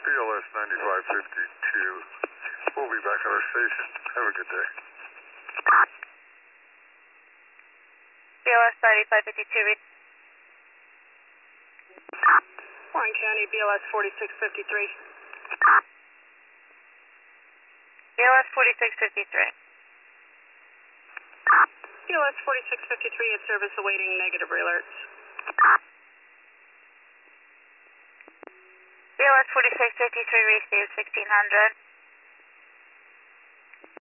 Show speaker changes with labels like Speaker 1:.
Speaker 1: BLS 9552. We'll be back at our station. Have a good day.
Speaker 2: BLS 9552.
Speaker 3: Warren County, BLS 4653.
Speaker 2: BLS 4653.
Speaker 3: BLS 4653 at service awaiting negative alerts.
Speaker 2: BLS 4653 received 1600.